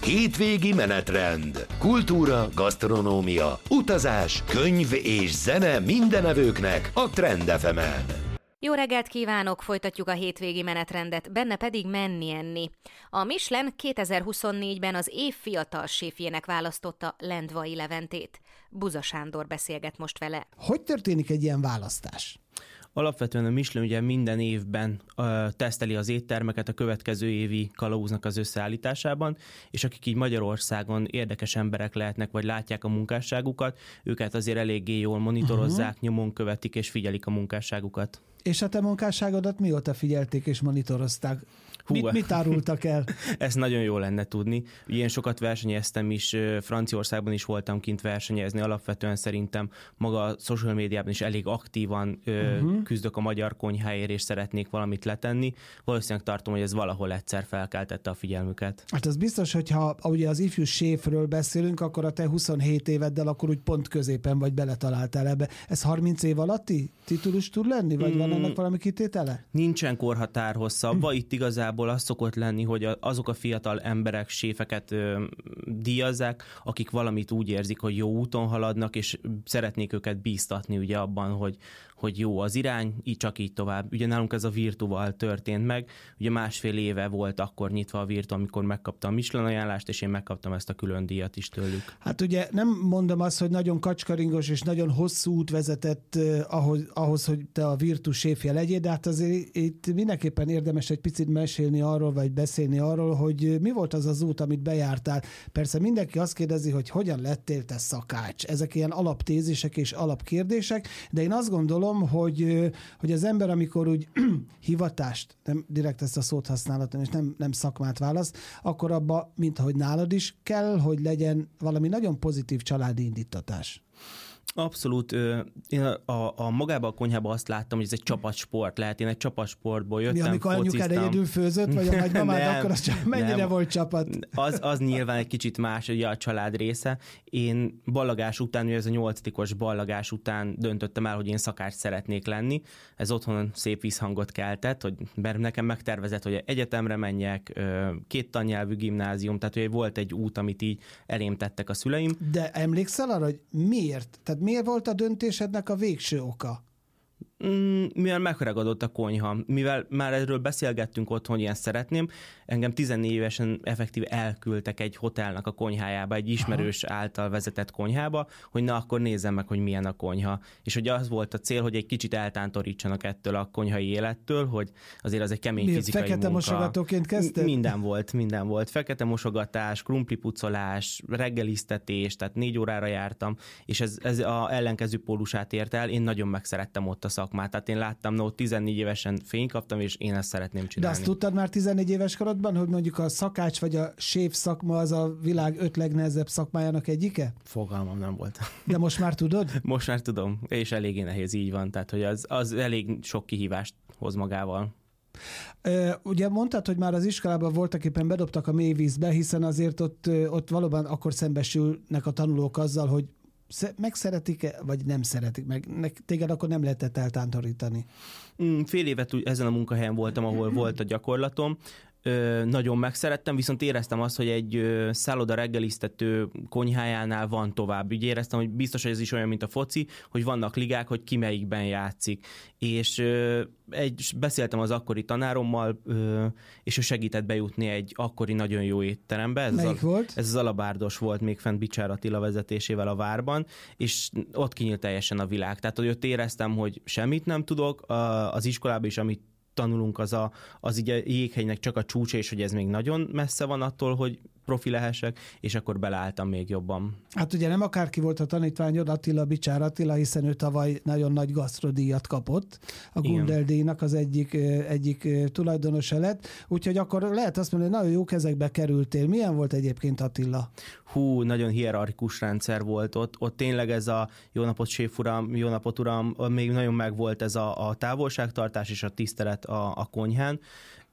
Hétvégi menetrend. Kultúra, gasztronómia, utazás, könyv és zene mindenevőknek a Trend FM-en. Jó reggelt kívánok! Folytatjuk a hétvégi menetrendet, benne pedig menni-enni. A Michelin 2024-ben az év fiatal séfjének választotta Lendvai Leventét. Buza Sándor beszélget most vele. Hogy történik egy ilyen választás? Alapvetően a Michelin ugye minden évben teszteli az éttermeket a következő évi kalauznak az összeállításában, és akik így Magyarországon érdekes emberek lehetnek, vagy látják a munkásságukat, őket azért eléggé jól monitorozzák, nyomon követik és figyelik a munkásságukat. És a te munkásságodat mióta figyelték és monitorozták? Mit árultak el? Ezt nagyon jó lenne tudni. Ugye én sokat versenyeztem is, Franciaországban is voltam kint versenyezni, alapvetően szerintem maga a social médiában is elég aktívan küzdök a magyar konyháért, és szeretnék valamit letenni. Valószínűleg tartom, hogy ez valahol egyszer felkeltette a figyelmüket. Hát az biztos, hogyha ugye az ifjú séfről beszélünk, akkor a te 27 éveddel akkor úgy pont középen vagy beletaláltál ebbe. Ez 30 év alatti titulus tud lenni, vagy van ennek valami kitétele? Nincsen korhatárhoz szabva, itt igazából az szokott lenni, hogy azok a fiatal emberek, séfeket díjazzák, akik valamit úgy érzik, hogy jó úton haladnak, és szeretnék őket bíztatni ugye abban, hogy jó az irány, csak így tovább. Ugye nálunk ez a Virtuval történt meg, ugye 1,5 éve volt akkor nyitva a Virtu, amikor megkaptam a Michelin ajánlást, és én megkaptam ezt a külön díjat is tőlük. Hát ugye nem mondom azt, hogy nagyon kacskaringos és nagyon hosszú út vezetett ahhoz, hogy te a Virtu séfje legyél, de hát azért itt mindenképpen érdemes egy picit mesélni arról, vagy beszélni arról, hogy mi volt az az út, amit bejártál. Persze mindenki azt kérdezi, hogy hogyan lettél te szakács. Ezek ilyen alaptézisek és alapkérdések, de én azt gondolom, hogy az ember, amikor úgy hivatást, nem direkt ezt a szót használhatom, és nem szakmát választ, akkor abba, mint ahogy nálad is, kell, hogy legyen valami nagyon pozitív családi indítatás. Abszolút. Én a magában a konyhában azt láttam, hogy ez egy csapatsport lehet. Én egy csapatsportból jöttem, amikor anyukád egyedül főzött, vagy a nagymamád, akkor az mennyire volt csapat? Az nyilván egy kicsit más, ugye a család része. Én ballagás után, ugye ez a 8-os ballagás után döntöttem el, hogy én szakács szeretnék lenni. Ez otthon szép visszhangot keltett, hogy nekem megtervezett, hogy egyetemre menjek, 2 tannyelvű gimnázium, tehát hogy volt egy út, amit így elém tettek a szüleim. De emlékszel arra, hogy miért? Tehát miért volt a döntésednek a végső oka? Mivel megragadott a konyha, mivel már erről beszélgettünk otthon, hogy ilyen szeretném, engem 14 évesen effektív elküldtek egy hotelnak a konyhájába, egy ismerős által vezetett konyhába, hogy na akkor nézzem meg, hogy milyen a konyha. És hogy az volt a cél, hogy egy kicsit eltántorítsanak ettől a konyhai élettől, hogy azért az egy kemény fizikai fekete munka. mosogatóként kezdted? Minden volt. Fekete mosogatás, krumplipucolás, reggeliztetés, tehát 4 órára jártam, és ez a ellenkező pólusát ért el. Én nagyon megszerettem ott a szakmát. Tehát én láttam, ott 14 évesen fényt kaptam, és én ezt szeretném csinálni. De azt tudtad már 14 éves korodban, hogy mondjuk a szakács vagy a séf szakma az a világ 5 legnehezebb szakmájának egyike? Fogalmam nem volt. De most már tudod? Most már tudom, és eléggé nehéz, így van. Tehát, hogy az elég sok kihívást hoz magával. Ugye mondtad, hogy már az iskolában voltak éppen bedobtak a mélyvízbe, hiszen azért ott valóban akkor szembesülnek a tanulók azzal, hogy megszeretik-e, vagy nem szeretik meg? Téged akkor nem lehetett eltántorítani. Fél évet ezen a munkahelyen voltam, ahol volt a gyakorlatom. Nagyon megszerettem, viszont éreztem azt, hogy egy szálloda reggeliztető konyhájánál van tovább. Úgy éreztem, hogy biztos, hogy ez is olyan, mint a foci, hogy vannak ligák, hogy ki melyikben játszik. És beszéltem az akkori tanárommal, és ő segített bejutni egy akkori nagyon jó étterembe. Melyik volt? Ez az Alabárdos volt még fent Bicsár Attila vezetésével a Várban, és ott kinyílt teljesen a világ. Tehát, hogy ott éreztem, hogy semmit nem tudok, az iskolában is, amit tanulunk, az így a jéghegynek csak a csúcsa, és hogy ez még nagyon messze van attól, hogy profi lehessek, és akkor beleálltam még jobban. Hát ugye nem akárki volt a tanítványod, Bicsár Attila, hiszen ő tavaly nagyon nagy gasztrodíjat kapott. A Gundel-díjnak az egyik tulajdonosa lett. Úgyhogy akkor lehet azt mondani, hogy nagyon jó kezekbe kerültél. Milyen volt egyébként Attila? Nagyon hierarchikus rendszer volt ott. Ott tényleg ez a jó napot séf uram, jó napot uram, még nagyon megvolt ez a távolságtartás és a tisztelet a konyhán.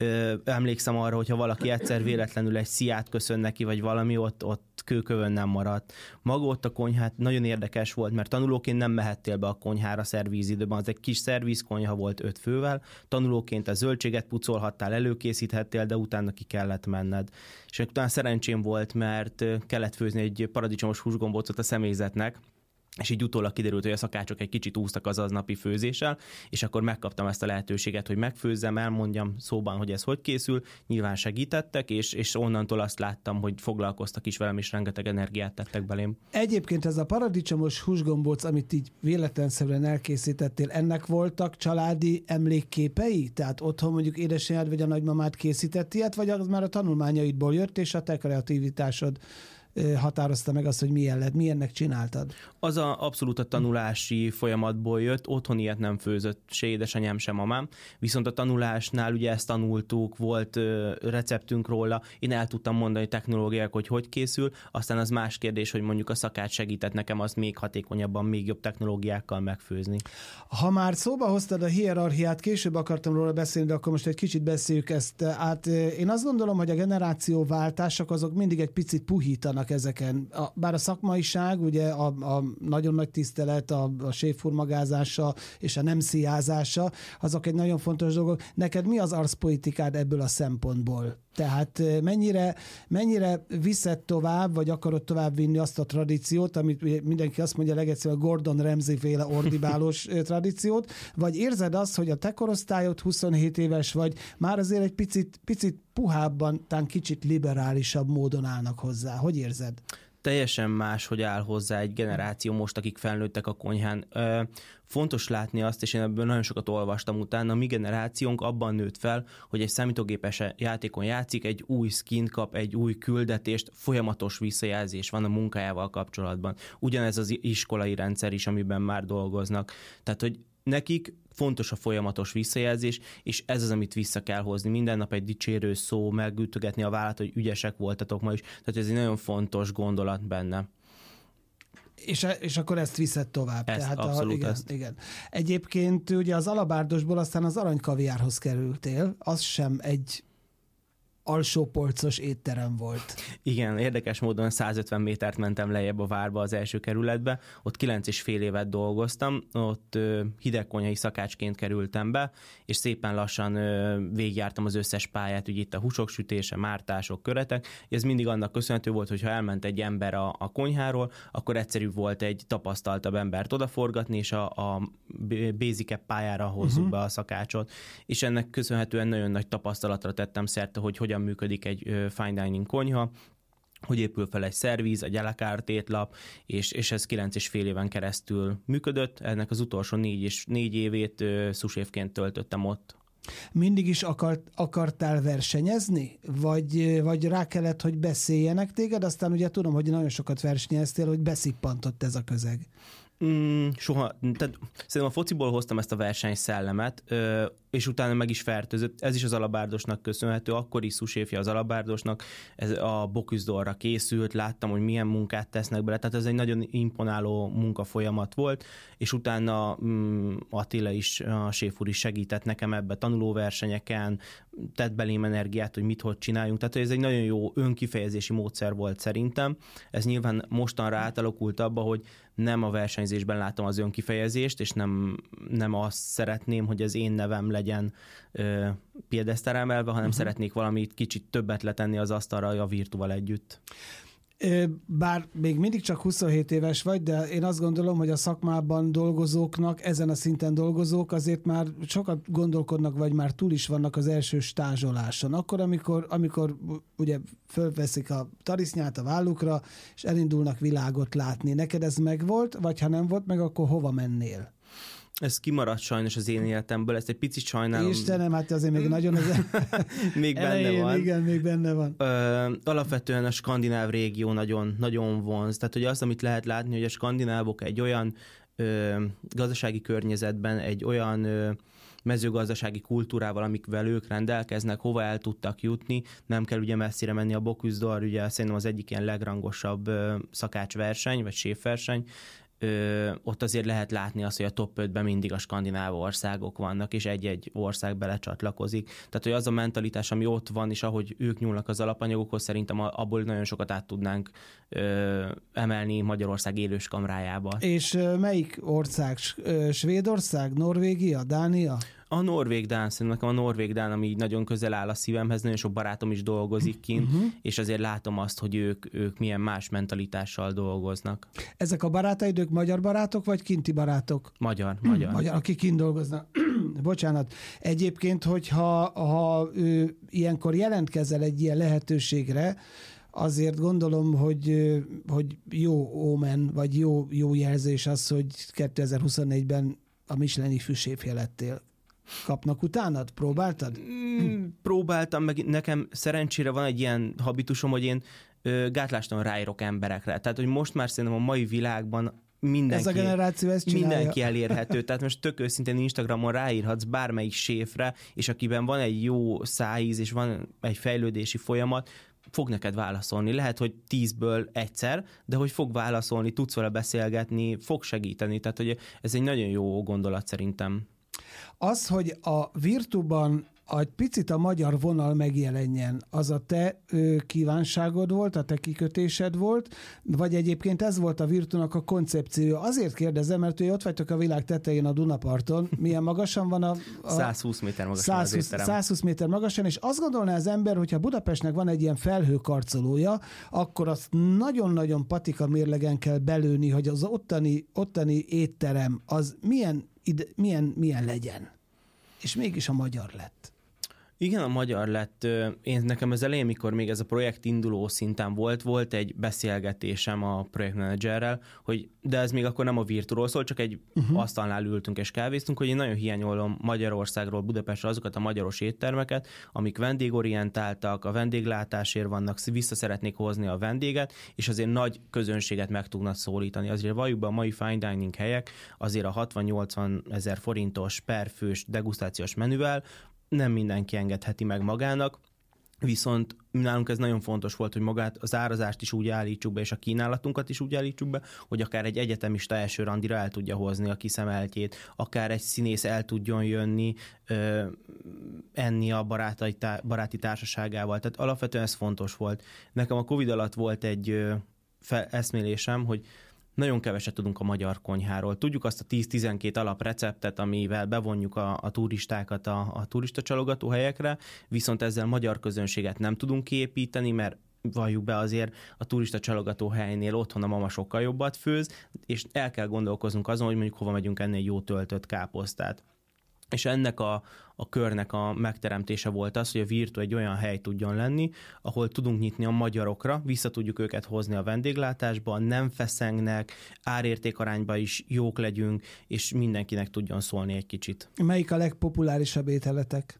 Emlékszem arra, hogyha valaki egyszer véletlenül egy sziát köszön neki, vagy valami, ott kőkövön nem maradt. Maga ott a konyhát nagyon érdekes volt, mert tanulóként nem mehettél be a konyhára szervízidőben, az egy kis szervízkonyha volt 5 fővel, tanulóként a zöldséget pucolhattál, előkészíthettél, de utána ki kellett menned. És utána szerencsém volt, mert kellett főzni egy paradicsomos húsgombócot a személyzetnek, és így utólag kiderült, hogy a szakácsok egy kicsit úsztak az aznapi főzéssel, és akkor megkaptam ezt a lehetőséget, hogy megfőzzem, elmondjam szóban, hogy ez hogy készül, nyilván segítettek, és onnantól azt láttam, hogy foglalkoztak is velem, és rengeteg energiát tettek belém. Egyébként ez a paradicsomos húsgombóc, amit így véletlenszerűen elkészítettél, ennek voltak családi emlékképei? Tehát otthon mondjuk édesanyád vagy a nagymamád készített ilyet, vagy az már a tanulmányaidból jött, és a te kreativitásod határozta meg azt, hogy milyennek csináltad? Az abszolút a tanulási folyamatból jött, otthon ilyet nem főzött se édesanyám, se mamám, viszont a tanulásnál ugye ezt tanultuk, volt receptünk róla, én el tudtam mondani technológiák, hogy készül, aztán az más kérdés, hogy mondjuk a szakács segített nekem azt még hatékonyabban, még jobb technológiákkal megfőzni. Ha már szóba hoztad a hierarchiát, később akartam róla beszélni, de akkor most egy kicsit beszéljük ezt át. Én azt gondolom, hogy a generációváltások azok mindig egy picit puhítanak ezeken. Bár a szakmaiság, ugye a nagyon nagy tisztelet, a séfurmagázása és a nem szíjázása, azok egy nagyon fontos dolgok. Neked mi az arszpolitikád ebből a szempontból? Tehát mennyire viszed tovább, vagy akarod tovább vinni azt a tradíciót, amit mindenki azt mondja legegyszerűen a Gordon Ramsay-féle ordibálós tradíciót, vagy érzed azt, hogy a te korosztályod 27 éves vagy, már azért egy picit puhábban, talán kicsit liberálisabb módon állnak hozzá. Hogy érzed? Teljesen más, hogy áll hozzá egy generáció most, akik felnőttek a konyhán. Fontos látni azt, és én ebből nagyon sokat olvastam utána, a mi generációnk abban nőtt fel, hogy egy számítógépes játékon játszik, egy új skin kap, egy új küldetést, folyamatos visszajelzés van a munkájával kapcsolatban. Ugyanez az iskolai rendszer is, amiben már dolgoznak. Tehát, hogy nekik fontos a folyamatos visszajelzés, és ez az, amit vissza kell hozni. Minden nap egy dicsérő szó, megütögetni a vállat, hogy ügyesek voltatok ma is. Tehát ez egy nagyon fontos gondolat benne. És akkor ezt viszed tovább. Ezt, tehát abszolút igen. Egyébként ugye az alabárdosból aztán az aranykaviárhoz kerültél, az sem egy alsópolcos étterem volt. Igen, érdekes módon 150 métert mentem lejjebb a várba az első kerületbe, ott 9,5 évet dolgoztam, ott hidegkonyhai szakácsként kerültem be, és szépen lassan végigjártam az összes pályát, ugye itt a húsok sütése, mártások, köretek, ez mindig annak köszönhető volt, hogy ha elment egy ember a konyháról, akkor egyszerűbb volt egy tapasztaltabb embert odaforgatni, és a basic pályára hozzuk be a szakácsot, és ennek köszönhetően nagyon nagy tapasztalatra tettem szerte, hogy hogyan működik egy fine dining konyha, hogy épül fel egy szervíz, egy à la carte étlap, és ez 9,5 éven keresztül működött. Ennek az utolsó 4 évét sous-chefként töltöttem ott. Mindig is akartál versenyezni? Vagy rá kellett, hogy beszéljenek téged? Aztán ugye tudom, hogy nagyon sokat versenyeztél, hogy beszippantott ez a közeg. Soha. Tehát szerintem a fociból hoztam ezt a versenyszellemet, és utána meg is fertőzött. Ez is az alabárdosnak köszönhető, akkori sous-chefje az alabárdosnak, ez a Bocuse d'Orra készült, láttam, hogy milyen munkát tesznek bele, tehát ez egy nagyon imponáló munkafolyamat volt, és utána Attila is, a séfúr is segített nekem ebbe tanulóversenyeken, tett belém energiát, hogy hogy csináljunk, tehát ez egy nagyon jó önkifejezési módszer volt szerintem. Ez nyilván mostanra átalakult abba, hogy nem a versenyzésben látom az önkifejezést, és nem azt szeretném, hogy az én nevem legyen piedesztára emelve, hanem szeretnék valamit kicsit többet letenni az asztalra a Virtuval együtt. Bár még mindig csak 27 éves vagy, de én azt gondolom, hogy a szakmában dolgozóknak, ezen a szinten dolgozók azért már sokat gondolkodnak, vagy már túl is vannak az első stázsoláson. Akkor, amikor ugye fölveszik a tarisznyát a vállukra, és elindulnak világot látni. Neked ez megvolt, vagy ha nem volt meg, akkor hova mennél? Ez kimaradt sajnos az én életemből, ezt egy picit sajnálom. Istenem, hát azért még nagyon még benne van. Igen, még benne van. Alapvetően a skandináv régió nagyon, nagyon vonz. Tehát hogy azt, amit lehet látni, hogy a skandinávok egy olyan gazdasági környezetben, egy olyan mezőgazdasági kultúrával, amikvel ők rendelkeznek, hova el tudtak jutni, nem kell ugye messzire menni. A Bocuse d'Or, ugye szerintem az egyik ilyen legrangosabb szakácsverseny, vagy séfverseny, ott azért lehet látni azt, hogy a top 5-ben mindig a skandináv országok vannak, és egy-egy ország belecsatlakozik. Tehát, hogy az a mentalitás, ami ott van, és ahogy ők nyúlnak az alapanyagokhoz, szerintem abból nagyon sokat át tudnánk emelni Magyarország élős kamrájába. És melyik ország? Svédország, Norvégia, Dánia? A norvég-dán, szerintem nekem a norvég-dán, ami így nagyon közel áll a szívemhez, nagyon sok barátom is dolgozik kint, és azért látom azt, hogy ők milyen más mentalitással dolgoznak. Ezek a barátaid, ők magyar barátok, vagy kinti barátok? Magyar. Akik kint dolgoznak. Bocsánat. Egyébként, hogyha ilyenkor jelentkezel egy ilyen lehetőségre, azért gondolom, hogy jó ómen, vagy jó jelzés az, hogy 2024-ben a Michelin főséfje lettél. Kapnak utánad? Próbáltad? Próbáltam, meg nekem szerencsére van egy ilyen habitusom, hogy én gátlástalan ráírok emberekre. Tehát, hogy most már szerintem a mai világban mindenki, ez a generáció ezt csinálja. Mindenki elérhető. Tehát most tök őszintén Instagramon ráírhatsz bármelyik séfre, és akiben van egy jó szájíz, és van egy fejlődési folyamat, fog neked válaszolni. Lehet, hogy 10-ből egyszer, de hogy fog válaszolni, tudsz vele beszélgetni, fog segíteni. Tehát, hogy ez egy nagyon jó gondolat szerintem. Az, hogy a Virtuban egy picit a magyar vonal megjelenjen, az a te kívánságod volt, a te kikötésed volt, vagy egyébként ez volt a Virtunak a koncepciója? Azért kérdezem, mert ugye ott vagytok a világ tetején a Dunaparton. Milyen magasan van a 120 méter magasan az étterem. 120 méter magasan, és azt gondolná az ember, hogyha Budapestnek van egy ilyen felhőkarcolója, akkor azt nagyon-nagyon patika mérlegen kell belőni, hogy az ottani étterem az milyen legyen. És mégis a magyar lett. Igen, a magyar lett. Nekem az elején, mikor még ez a projekt induló szinten volt egy beszélgetésem a projektmenedzserrel, de ez még akkor nem a Virturól szól, csak egy asztalnál ültünk és kávéztunk, hogy én nagyon hiányolom Magyarországról, Budapestről azokat a magyaros éttermeket, amik vendégorientáltak, a vendéglátásért vannak, vissza szeretnék hozni a vendéget, és azért nagy közönséget meg tudnak szólítani. Azért valljuk be, a mai fine dining helyek azért a 60-80 ezer forintos per fős degustációs menüvel nem mindenki engedheti meg magának, viszont nálunk ez nagyon fontos volt, hogy magát az árazást is úgy állítsuk be, és a kínálatunkat is úgy állítsuk be, hogy akár egy egyetemista első randira el tudja hozni a kiszemeltjét, akár egy színész el tudjon jönni, enni a baráti társaságával. Tehát alapvetően ez fontos volt. Nekem a Covid alatt volt egy eszmélésem, hogy nagyon keveset tudunk a magyar konyháról. Tudjuk azt a 10-12 alapreceptet, amivel bevonjuk a turistákat a turistacsalogató helyekre, viszont ezzel magyar közönséget nem tudunk kiépíteni, mert valljuk be azért a turistacsalogató helynél otthon a mama sokkal jobbat főz, és el kell gondolkoznunk azon, hogy mondjuk hova megyünk enni egy jó töltött káposztát. És ennek a körnek a megteremtése volt az, hogy a Virtu egy olyan hely tudjon lenni, ahol tudunk nyitni a magyarokra, vissza tudjuk őket hozni a vendéglátásba, nem feszengnek, árértékarányban is jók legyünk, és mindenkinek tudjon szólni egy kicsit. Melyik a legpopulárisabb ételetek?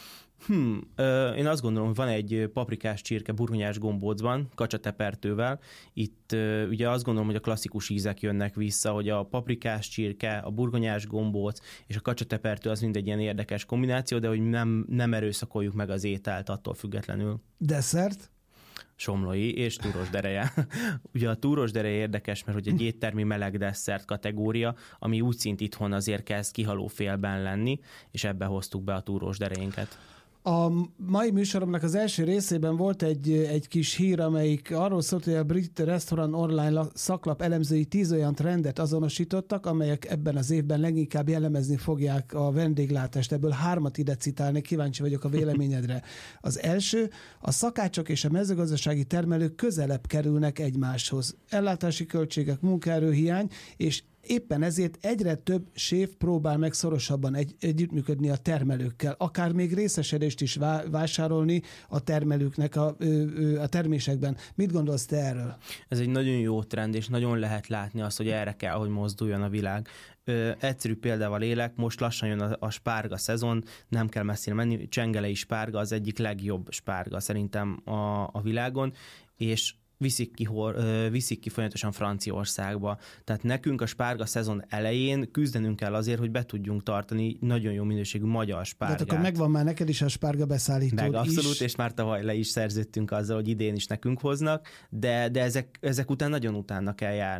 Én azt gondolom, hogy van egy paprikás csirke burgonyás gombócban, kacsatepertővel. Itt ugye azt gondolom, hogy a klasszikus ízek jönnek vissza, hogy a paprikás csirke, a burgonyás gombóc és a kacsatepertő az mind egy ilyen érdekes kombináció, de hogy nem erőszakoljuk meg az ételt attól függetlenül. Desszert? Somlói és túrosdereje. Ugye a túrosdereje érdekes, mert hogy egy éttermi meleg desszert kategória, ami úgy szint itthon azért kezd kihalófélben lenni, és ebbe hoztuk be a túrosderejénket. A mai műsoromnak az első részében volt egy kis hír, amelyik arról szólt, hogy a brit Restaurant Online szaklap elemzői 10 olyan trendet azonosítottak, amelyek ebben az évben leginkább jellemezni fogják a vendéglátást. Ebből 3 ide citálni, kíváncsi vagyok a véleményedre. Az első, a szakácsok és a mezőgazdasági termelők közelebb kerülnek egymáshoz. Ellátási költségek, munkaerőhiány, és éppen ezért egyre több séf próbál meg szorosabban együttműködni a termelőkkel, akár még részesedést is vásárolni a termelőknek a termésekben. Mit gondolsz te erről? Ez egy nagyon jó trend, és nagyon lehet látni azt, hogy erre kell, hogy mozduljon a világ. Egyszerű példával élek, most lassan jön a spárga szezon, nem kell messzire menni, csengelei spárga az egyik legjobb spárga szerintem a világon, és viszik ki folyamatosan Franciaországba. Tehát nekünk a spárga szezon elején küzdenünk kell azért, hogy be tudjunk tartani nagyon jó minőségű magyar spárgát. De akkor megvan már neked is a spárga beszállítód meg abszolút, és már tavaly le is szerződtünk azzal, hogy idén is nekünk hoznak, de ezek után nagyon utána kell járni.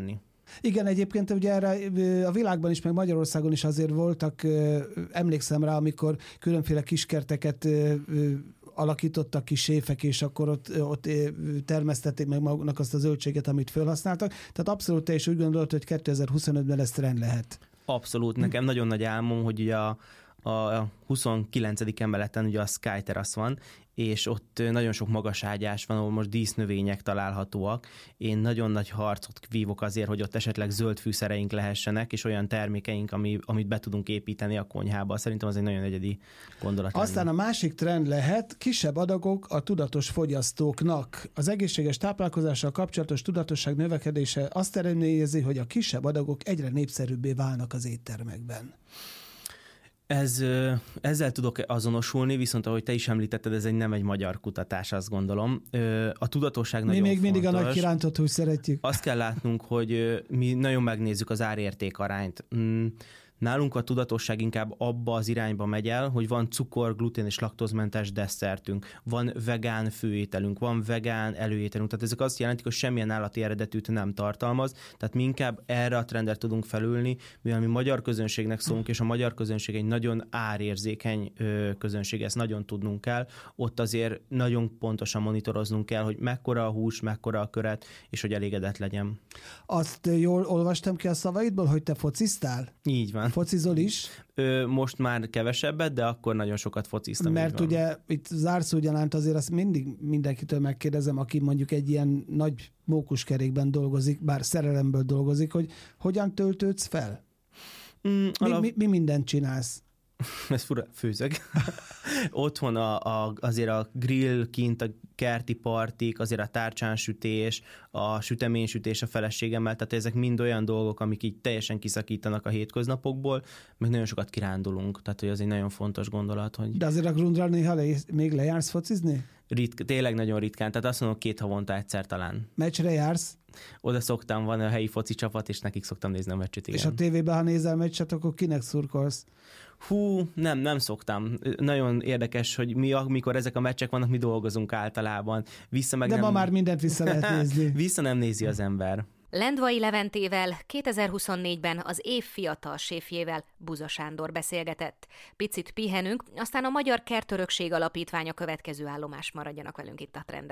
Igen, egyébként ugye erre a világban is, meg Magyarországon is azért voltak, emlékszem rá, amikor különféle kiskerteket alakítottak ki séfek, és akkor ott termesztették meg maguknak azt a zöldséget, amit felhasználtak. Tehát abszolút te is úgy gondolod, hogy 2025-ben ez trend lehet. Abszolút. Nekem nagyon nagy álmom, hogy ugye a 29. emeleten ugye a Sky Terrace van, és ott nagyon sok magaságyás van, ahol most dísznövények találhatóak. Én nagyon nagy harcot vívok azért, hogy ott esetleg zöld fűszereink lehessenek, és olyan termékeink, amit be tudunk építeni a konyhába. Szerintem az egy nagyon egyedi gondolat. Aztán lenne. a másik trend lehet kisebb adagok a tudatos fogyasztóknak. Az egészséges táplálkozással kapcsolatos tudatosság növekedése azt eredményezi, hogy a kisebb adagok egyre népszerűbbé válnak az éttermekben. Ezzel tudok azonosulni, viszont ahogy te is említetted, ez nem egy magyar kutatás, azt gondolom. A tudatosság nagyon fontos. Mi még mindig a nagy kirántott húst szeretjük. Azt kell látnunk, hogy mi nagyon megnézzük az árérték arányt. Nálunk a tudatosság inkább abba az irányba megy el, hogy van cukor, glutén és laktózmentes desszertünk, van vegán főételünk, van vegán előételünk, tehát ezek azt jelentik, hogy semmilyen állati eredetűt nem tartalmaz, tehát mi inkább erre a trendet tudunk felülni, mivel mi magyar közönségnek szólunk, és a magyar közönség egy nagyon árérzékeny közönség, ezt nagyon tudnunk kell, ott azért nagyon pontosan monitoroznunk kell, hogy mekkora a hús, mekkora a köret, és hogy elégedett legyen. Azt jól olvastam ki a szavaidból, hogy te fociztál? Így van. Focizol is? Most már kevesebbet, de akkor nagyon sokat fociztam. Mert ugye itt zárszó gyanánt azért azt mindig mindenkitől megkérdezem, aki mondjuk egy ilyen nagy mókuskerékben dolgozik, bár szerelemből dolgozik, hogy hogyan töltődsz fel? Mi mindent csinálsz? Ez fura, főzök. Otthon azért a grill, kint a kerti partik, azért a tárcsánsütés, a süteménysütés a feleségemmel, tehát ezek mind olyan dolgok, amik így teljesen kiszakítanak a hétköznapokból, meg nagyon sokat kirándulunk, tehát hogy az egy nagyon fontos gondolat. Hogy... De azért a Grundra néha még lejársz focizni? Tényleg nagyon ritkán, tehát azt mondom 2 havonta egyszer talán. Meccsre jársz? Oda szoktam, van a helyi foci csapat, és nekik szoktam nézni a meccset, igen. És a tévében, ha nézel meccset, akkor kinek szurkolsz? Nem szoktam. Nagyon érdekes, hogy mikor ezek a meccsek vannak, mi dolgozunk általában. De ma már mindent vissza lehet nézni. Vissza nem nézi az ember. Lendvai Leventével 2024-ben az év fiatal séfjével, Buza Sándor beszélgetett. Picit pihenünk, aztán a Magyar Kertörökség Alapítvány a következő állomás, maradjanak velünk itt a Trend